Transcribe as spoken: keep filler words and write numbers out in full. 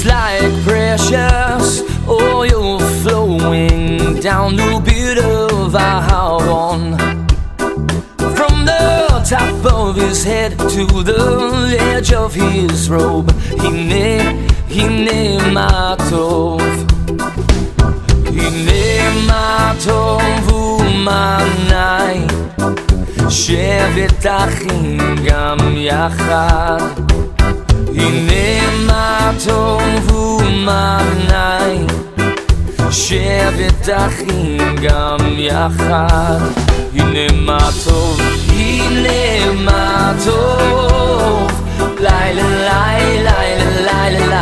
It's like precious oil flowing down the beard of Aharon, from the top of his head to the edge of his robe. Hine, hine ma tov, hine ma tov u'manai, shevet achim gam yachad. הנה מה טוב ומעניים, שבת אחים גם יחד. הנה מה טוב, הנה מה טוב, לילה לילה לילה לילה